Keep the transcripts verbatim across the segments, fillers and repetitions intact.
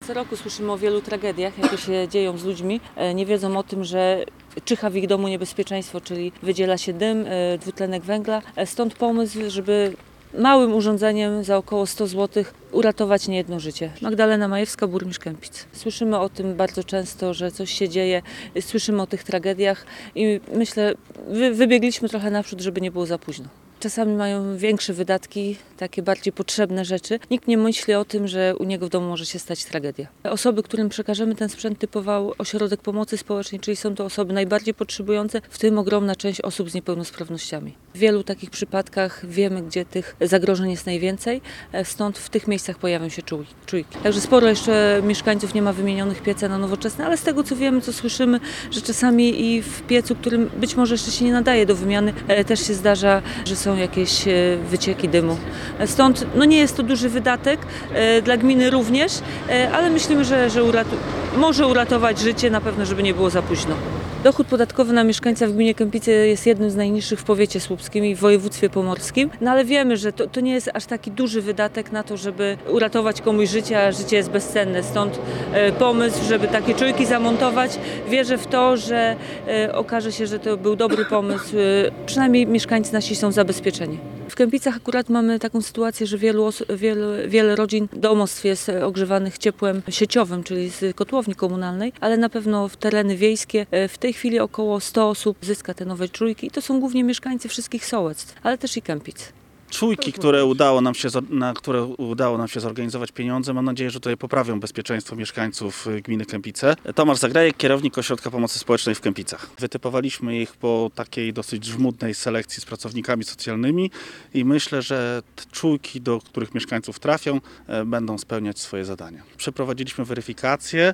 Co roku słyszymy o wielu tragediach, jakie się dzieją z ludźmi. Nie wiedzą o tym, że czyha w ich domu niebezpieczeństwo, czyli wydziela się dym, dwutlenek węgla. Stąd pomysł, żeby małym urządzeniem za około sto złotych uratować niejedno życie. Magdalena Majewska, burmistrz Kępic. Słyszymy o tym bardzo często, że coś się dzieje, słyszymy o tych tragediach i myślę, wy, wybiegliśmy trochę naprzód, żeby nie było za późno. Czasami mają większe wydatki, takie bardziej potrzebne rzeczy. Nikt nie myśli o tym, że u niego w domu może się stać tragedia. Osoby, którym przekażemy ten sprzęt, typował Ośrodek Pomocy Społecznej, czyli są to osoby najbardziej potrzebujące, w tym ogromna część osób z niepełnosprawnościami. W wielu takich przypadkach wiemy, gdzie tych zagrożeń jest najwięcej, stąd w tych miejscach pojawią się czujki. Także sporo jeszcze mieszkańców nie ma wymienionych pieca na nowoczesne, ale z tego co wiemy, co słyszymy, że czasami i w piecu, którym być może jeszcze się nie nadaje do wymiany, też się zdarza, że są jakieś wycieki dymu. Stąd no nie jest to duży wydatek, dla gminy również, ale myślimy, że, że uratu- może uratować życie, na pewno, żeby nie było za późno. Dochód podatkowy na mieszkańca w gminie Kępice jest jednym z najniższych w powiecie słupskim i w województwie pomorskim, no ale wiemy, że to, to nie jest aż taki duży wydatek na to, żeby uratować komuś życie, a życie jest bezcenne. Stąd pomysł, żeby takie czujki zamontować. Wierzę w to, że okaże się, że to był dobry pomysł. Przynajmniej mieszkańcy nasi są zabezpieczeni. W Kępicach akurat mamy taką sytuację, że wielu, wiele, wiele rodzin, domostw jest ogrzewanych ciepłem sieciowym, czyli z kotłowni komunalnej, ale na pewno w tereny wiejskie w tej chwili około sto osób zyska te nowe czujki i to są głównie mieszkańcy wszystkich sołectw, ale też i Kępic. Czujki, które udało nam się, na które udało nam się zorganizować pieniądze, mam nadzieję, że tutaj poprawią bezpieczeństwo mieszkańców gminy Kępice. Tomasz Zagrajek, kierownik Ośrodka Pomocy Społecznej w Kępicach. Wytypowaliśmy ich po takiej dosyć żmudnej selekcji z pracownikami socjalnymi i myślę, że te czujki, do których mieszkańców trafią, będą spełniać swoje zadania. Przeprowadziliśmy weryfikację,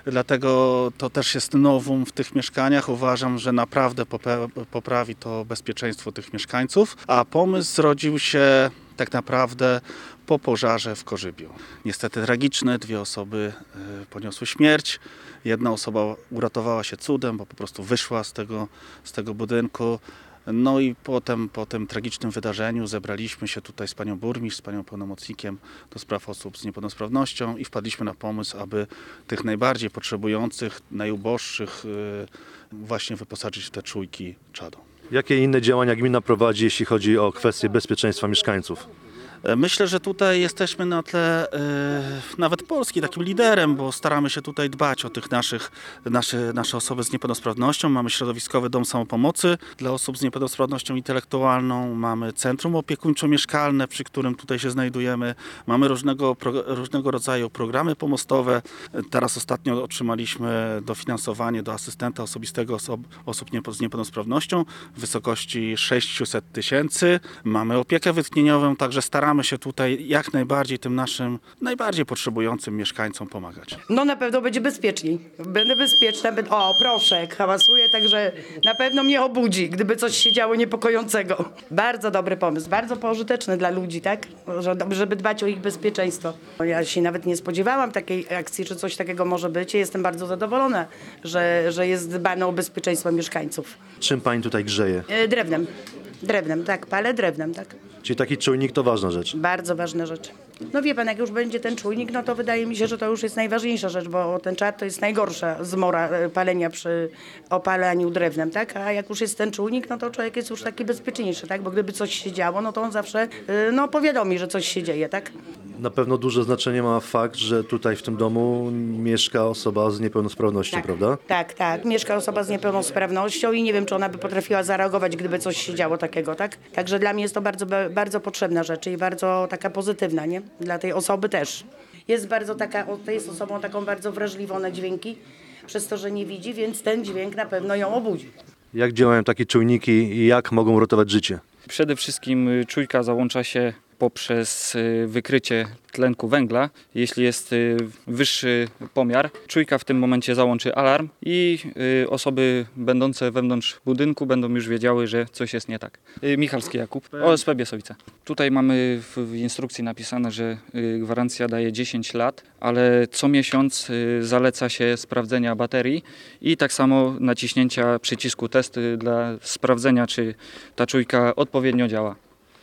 dlatego to też jest nowum w tych mieszkaniach. Uważam, że naprawdę poprawi to bezpieczeństwo tych mieszkańców, a pomysł zrodził się tak naprawdę po pożarze w Korzybiu. Niestety tragiczne, dwie osoby poniosły śmierć. Jedna osoba uratowała się cudem, bo po prostu wyszła z tego, z tego budynku. No i potem po tym tragicznym wydarzeniu zebraliśmy się tutaj z panią burmistrz, z panią pełnomocnikiem do spraw osób z niepełnosprawnością i wpadliśmy na pomysł, aby tych najbardziej potrzebujących, najuboższych właśnie wyposażyć w te czujki czadu. Jakie inne działania gmina prowadzi, jeśli chodzi o kwestie bezpieczeństwa mieszkańców? Myślę, że tutaj jesteśmy na tle yy, nawet Polski takim liderem, bo staramy się tutaj dbać o tych naszych, nasze, nasze osoby z niepełnosprawnością. Mamy środowiskowy dom samopomocy dla osób z niepełnosprawnością intelektualną, mamy centrum opiekuńczo-mieszkalne, przy którym tutaj się znajdujemy. Mamy różnego, pro, różnego rodzaju programy pomostowe. Teraz ostatnio otrzymaliśmy dofinansowanie do asystenta osobistego osób, osób niepo, z niepełnosprawnością w wysokości sześćset tysięcy. Mamy opiekę wytchnieniową, także staramy Staramy się tutaj jak najbardziej tym naszym najbardziej potrzebującym mieszkańcom pomagać. No na pewno będzie bezpieczniej. Będę bezpieczna. Będę... O, proszę, hałasuje, także na pewno mnie obudzi, gdyby coś się działo niepokojącego. Bardzo dobry pomysł, bardzo pożyteczny dla ludzi, tak? Żeby dbać o ich bezpieczeństwo. Ja się nawet nie spodziewałam takiej akcji, że coś takiego może być. Jestem bardzo zadowolona, że, że jest dbane o bezpieczeństwo mieszkańców. Czym pani tutaj grzeje? E, drewnem. Drewnem, tak, palę drewnem, tak. Czyli taki czujnik to ważna rzecz. Bardzo ważna rzecz. No wie pan, jak już będzie ten czujnik, no to wydaje mi się, że to już jest najważniejsza rzecz, bo ten czad to jest najgorsza zmora palenia przy opalaniu drewnem, tak? A jak już jest ten czujnik, no to człowiek jest już taki bezpieczniejszy, tak? Bo gdyby coś się działo, no to on zawsze no, powiadomi, że coś się dzieje, tak? Na pewno duże znaczenie ma fakt, że tutaj w tym domu mieszka osoba z niepełnosprawnością, Tak, prawda? tak, tak. Mieszka osoba z niepełnosprawnością i nie wiem, czy ona by potrafiła zareagować, gdyby coś się działo takiego, tak? Także dla mnie jest to bardzo, bardzo potrzebna rzecz i bardzo taka pozytywna, nie? Dla tej osoby też. Jest bardzo taka, to jest osobą taką bardzo wrażliwą na dźwięki, przez to, że nie widzi, więc ten dźwięk na pewno ją obudzi. Jak działają takie czujniki i jak mogą ratować życie? Przede wszystkim czujka załącza się poprzez wykrycie tlenku węgla. Jeśli jest wyższy pomiar, czujka w tym momencie załączy alarm i osoby będące wewnątrz budynku będą już wiedziały, że coś jest nie tak. Michalski Jakub, O S P Biesowice. Tutaj mamy w instrukcji napisane, że gwarancja daje dziesięć lat, ale co miesiąc zaleca się sprawdzenia baterii i tak samo naciśnięcia przycisku testy dla sprawdzenia, czy ta czujka odpowiednio działa.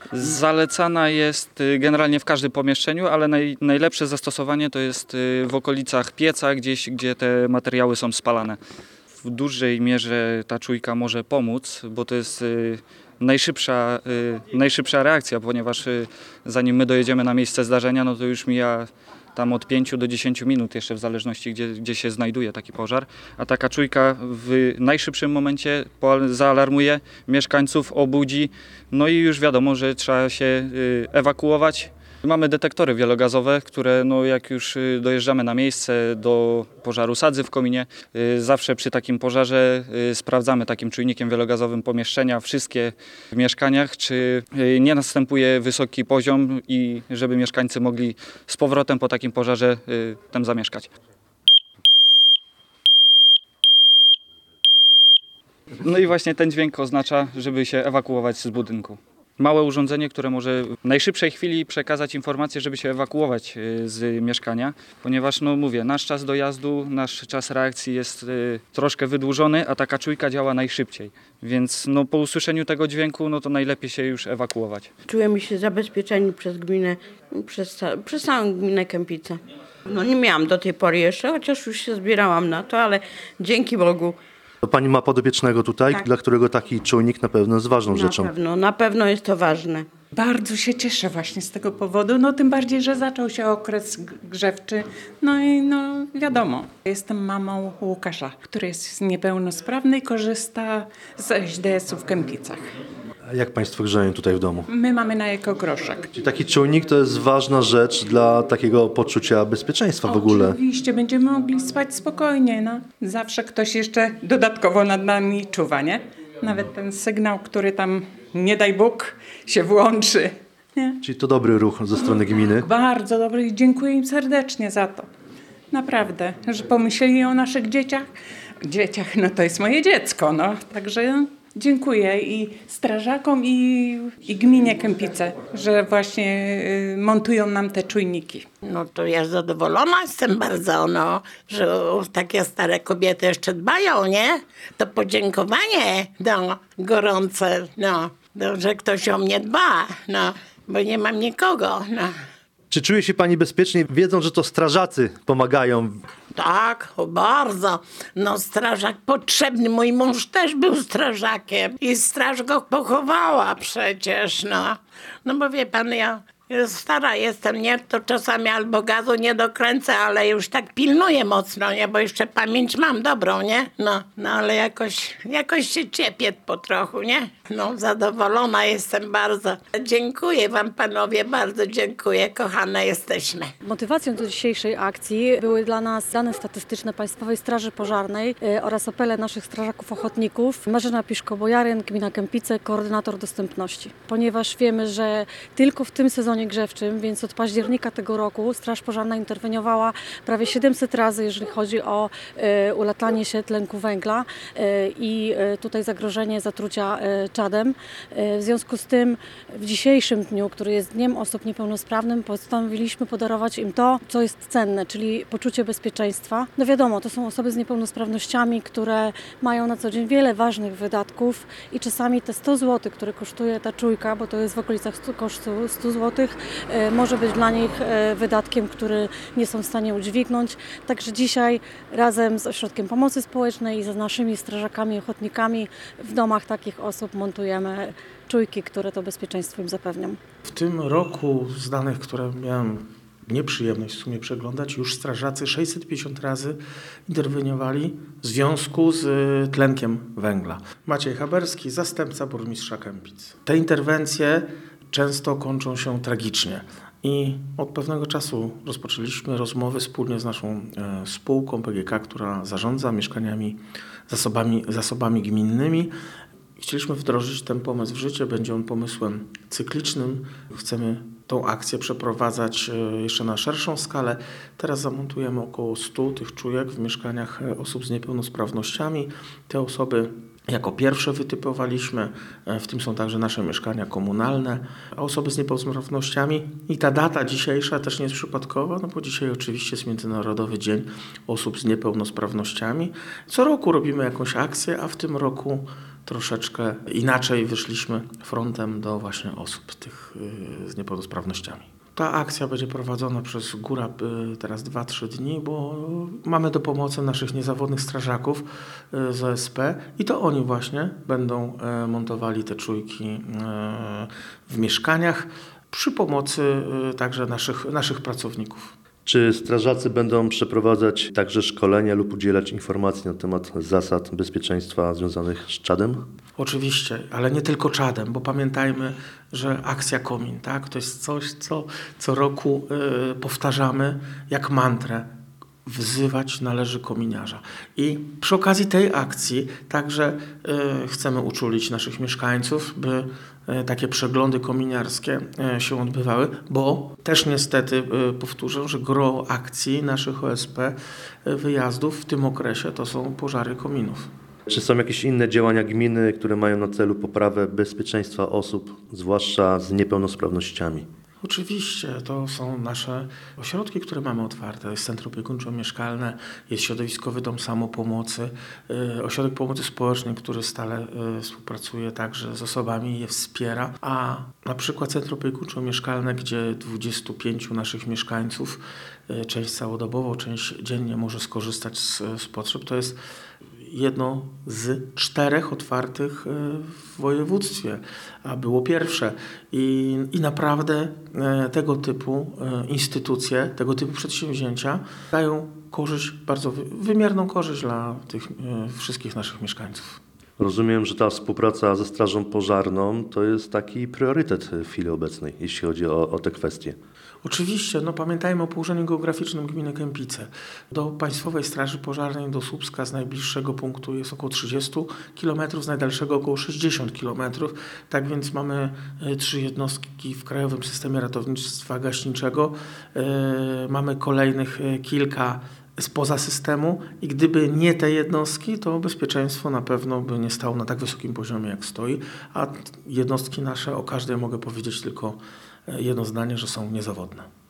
Zalecana jest y, generalnie w każdym pomieszczeniu, ale naj, najlepsze zastosowanie to jest y, w okolicach pieca, gdzieś, gdzie te materiały są spalane. W dużej mierze ta czujka może pomóc, bo to jest y, najszybsza, y, najszybsza reakcja, ponieważ y, zanim my dojedziemy na miejsce zdarzenia, no to już mija tam od pięciu do dziesięciu minut jeszcze w zależności gdzie, gdzie się znajduje taki pożar, a taka czujka w najszybszym momencie poal- zaalarmuje mieszkańców, obudzi, no i już wiadomo, że trzeba się y, ewakuować. Mamy detektory wielogazowe, które no jak już y, dojeżdżamy na miejsce do pożaru sadzy w kominie, y, zawsze przy takim pożarze y, sprawdzamy takim czujnikiem wielogazowym pomieszczenia, wszystkie w mieszkaniach, czy y, nie następuje wysoki poziom i żeby mieszkańcy mogli z powrotem po takim pożarze y, tam zamieszkać. No i właśnie ten dźwięk oznacza, żeby się ewakuować z budynku. Małe urządzenie, które może w najszybszej chwili przekazać informację, żeby się ewakuować y, z mieszkania, ponieważ, no mówię, nasz czas dojazdu, nasz czas reakcji jest y, troszkę wydłużony, a taka czujka działa najszybciej. Więc no, po usłyszeniu tego dźwięku, no to najlepiej się już ewakuować. Czujemy się zabezpieczeni przez gminę, przez, ca- przez całą gminę Kępice. No nie miałam do tej pory jeszcze, chociaż już się zbierałam na to, ale dzięki Bogu. To pani ma podopiecznego tutaj, Tak. dla którego taki czujnik na pewno jest ważną Na rzeczą. pewno, na pewno jest to ważne. Bardzo się cieszę właśnie z tego powodu, no tym bardziej, że zaczął się okres g- grzewczy, no i no wiadomo. Jestem mamą Łukasza, który jest niepełnosprawny i korzysta z S D S-u w Kępicach. A jak państwo grzeją tutaj w domu? My mamy na ekogroszek. Czyli taki czujnik to jest ważna rzecz dla takiego poczucia bezpieczeństwa w ogóle. Oczywiście będziemy mogli spać spokojnie, no. Zawsze ktoś jeszcze dodatkowo nad nami czuwa, nie? Nawet ten sygnał, który tam, nie daj Bóg, się włączy, nie? Czyli to dobry ruch ze strony gminy. Bardzo dobry i dziękuję im serdecznie za to. Naprawdę, że pomyśleli o naszych dzieciach. Dzieciach, no to jest moje dziecko, no. Także dziękuję i strażakom, i, i gminie Kępice, że właśnie y, montują nam te czujniki. No to ja zadowolona jestem bardzo, no, że o, takie stare kobiety jeszcze dbają, nie? To podziękowanie, no, gorące, no, no, że ktoś o mnie dba, no, bo nie mam nikogo, no. Czy czuje się pani bezpiecznie, wiedząc, że to strażacy pomagają? Tak, o bardzo. No strażak potrzebny. Mój mąż też był strażakiem i straż go pochowała przecież, no. No bo wie pan, ja stara jestem, nie? To czasami albo gazu nie dokręcę, ale już tak pilnuję mocno, nie? Bo jeszcze pamięć mam dobrą, nie? No, no ale jakoś, jakoś się ciepię po trochu, nie? No, zadowolona jestem bardzo. Dziękuję wam, panowie, bardzo dziękuję. Kochane jesteśmy. Motywacją do dzisiejszej akcji były dla nas dane statystyczne Państwowej Straży Pożarnej y, oraz apele naszych strażaków ochotników. Marzena Piszko-Bojaryn, gmina Kępice, koordynator dostępności. Ponieważ wiemy, że tylko w tym sezonie grzewczym, więc od października tego roku, Straż Pożarna interweniowała prawie siedemset razy, jeżeli chodzi o y, ulatanie się tlenku węgla y, i y, tutaj zagrożenie zatrucia y, czadem. Y, w związku z tym w dzisiejszym dniu, który jest Dniem Osób Niepełnosprawnych, postanowiliśmy podarować im to, co jest cenne, czyli poczucie bezpieczeństwa. No wiadomo, to są osoby z niepełnosprawnościami, które mają na co dzień wiele ważnych wydatków i czasami te sto złotych, które kosztuje ta czujka, bo to jest w okolicach stu, kosztu stu złotych, e, może być dla nich e, wydatkiem, który nie są w stanie udźwignąć. Także dzisiaj razem z Ośrodkiem Pomocy Społecznej i z naszymi strażakami, ochotnikami w domach takich osób montujemy czujki, które to bezpieczeństwo im zapewnią. W tym roku z danych, które miałem nieprzyjemność w sumie przeglądać, już strażacy sześćset pięćdziesiąt razy interweniowali w związku z y, tlenkiem węgla. Maciej Haberski, zastępca burmistrza Kępic. Te interwencje często kończą się tragicznie. I od pewnego czasu rozpoczęliśmy rozmowy wspólnie z naszą e, spółką P G K, która zarządza mieszkaniami, zasobami, zasobami gminnymi. Chcieliśmy wdrożyć ten pomysł w życie. Będzie on pomysłem cyklicznym. Chcemy tą akcję przeprowadzać jeszcze na szerszą skalę. Teraz zamontujemy około stu tych czujek w mieszkaniach osób z niepełnosprawnościami. Te osoby jako pierwsze wytypowaliśmy, w tym są także nasze mieszkania komunalne, osoby z niepełnosprawnościami. I ta data dzisiejsza też nie jest przypadkowa, no bo dzisiaj oczywiście jest Międzynarodowy Dzień Osób z Niepełnosprawnościami. Co roku robimy jakąś akcję, a w tym roku troszeczkę inaczej wyszliśmy frontem do właśnie osób tych z niepełnosprawnościami. Ta akcja będzie prowadzona przez góra teraz dwa trzy dni, bo mamy do pomocy naszych niezawodnych strażaków z O S P i to oni właśnie będą montowali te czujki w mieszkaniach przy pomocy także naszych, naszych pracowników. Czy strażacy będą przeprowadzać także szkolenia lub udzielać informacji na temat zasad bezpieczeństwa związanych z czadem? Oczywiście, ale nie tylko czadem, bo pamiętajmy, że akcja komin, tak, to jest coś, co co roku y, powtarzamy jak mantrę. Wzywać należy kominiarza. I przy okazji tej akcji także y, chcemy uczulić naszych mieszkańców, by y, takie przeglądy kominiarskie y, się odbywały, bo też niestety y, powtórzę, że gro akcji naszych O S P y, wyjazdów w tym okresie to są pożary kominów. Czy są jakieś inne działania gminy, które mają na celu poprawę bezpieczeństwa osób, zwłaszcza z niepełnosprawnościami? Oczywiście, to są nasze ośrodki, które mamy otwarte. Jest Centrum Opiekuńczo-Mieszkalne, jest Środowiskowy Dom Samopomocy, y, Ośrodek Pomocy Społecznej, który stale y, współpracuje także z osobami i je wspiera. A na przykład Centrum Opiekuńczo-Mieszkalne, gdzie dwudziestu pięciu naszych mieszkańców, y, część całodobowo, część dziennie może skorzystać z, z potrzeb, to jest jedno z czterech otwartych w województwie, a było pierwsze. I, i naprawdę tego typu instytucje, tego typu przedsięwzięcia dają korzyść, bardzo wymierną korzyść dla tych wszystkich naszych mieszkańców. Rozumiem, że ta współpraca ze Strażą Pożarną to jest taki priorytet w chwili obecnej, jeśli chodzi o, o te kwestie. Oczywiście, no pamiętajmy o położeniu geograficznym gminy Kępice. Do Państwowej Straży Pożarnej, do Słupska z najbliższego punktu jest około trzydzieści kilometrów, z najdalszego około sześćdziesiąt kilometrów. Tak więc mamy trzy jednostki w Krajowym Systemie Ratownictwa Gaśniczego. Mamy kolejnych kilka spoza systemu i gdyby nie te jednostki, to bezpieczeństwo na pewno by nie stało na tak wysokim poziomie, jak stoi, a jednostki nasze, o każdej mogę powiedzieć tylko jedno zdanie, że są niezawodne.